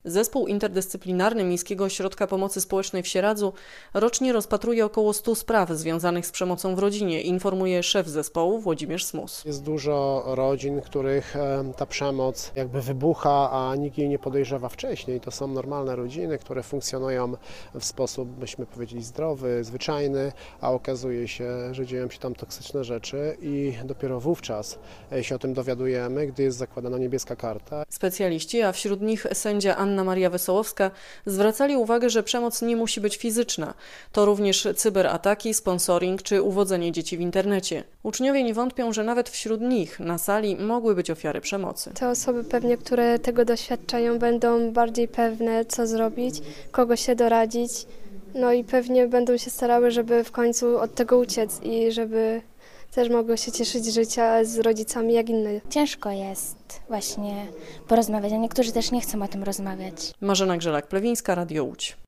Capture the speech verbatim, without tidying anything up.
Zespół interdyscyplinarny Miejskiego Ośrodka Pomocy Społecznej w Sieradzu rocznie rozpatruje około stu spraw związanych z przemocą w rodzinie, informuje szef zespołu Włodzimierz Smus. Jest dużo rodzin, których ta przemoc jakby wybucha, a nikt jej nie podejrzewa wcześniej. To są normalne rodziny, które funkcjonują w sposób, byśmy powiedzieli, zdrowy, zwyczajny, a okazuje się, że dzieją się tam toksyczne rzeczy i dopiero wówczas się o tym dowiadujemy, gdy jest zakładana niebieska karta. Specjaliści, a wśród nich sędzia Anna Maria Wesołowska, zwracali uwagę, że przemoc nie musi być fizyczna. To również cyberataki, sponsoring czy uwodzenie dzieci w internecie. Uczniowie nie wątpią, że nawet wśród nich na sali mogły być ofiary przemocy. Te osoby pewnie, które tego doświadczają, będą bardziej pewne, co zrobić, kogo się doradzić. No i pewnie będą się starały, żeby w końcu od tego uciec i żeby też mogły się cieszyć życia z rodzicami jak inne. Ciężko jest właśnie porozmawiać, a niektórzy też nie chcą o tym rozmawiać. Marzena Grzelak-Plewińska, Radio Łódź.